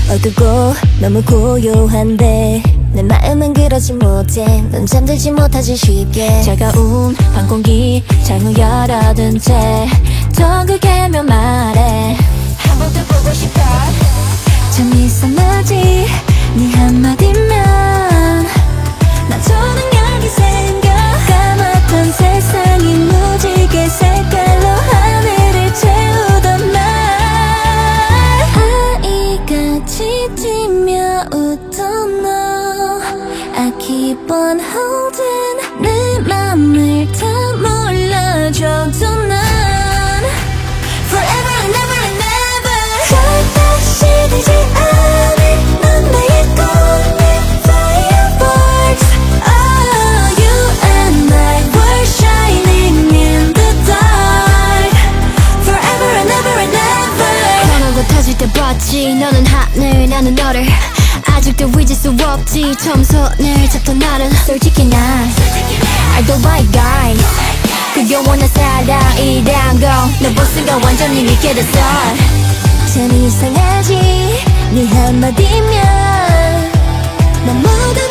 어둡고 너무 고요한데 내 마음은 그러지 못해. 넌 잠들지 못하지 쉽게. 차가운 방 공기 창을 열어둔 채 더 크게며 말해. 한 번 더 보고 싶어. 참 이상하지 네 한마디면 나처럼 여기 생겨. 까맣던 세상이 무지개 색깔로 하늘을 채우던 날 아이같이 뛰며 웃던 너 I keep on holding. 내 맘을 다 몰라줘도 난 Forever and never and never. 다시 되지 않을 넌 나의 꽃잎 fireworks. Oh, you and I were shining in the dark. Forever and never and never. 변하고 터질 때 봤지. 너는 하늘 나는 너를 아직도 잊을 수 없지. 처음 손을 잡던 날은 솔직히 난 I don't like guys. 그 영원한 사랑이란 건너못 쓴가 완전히 믿게 됐어. 참 이상하지 네 한마디면 난 모든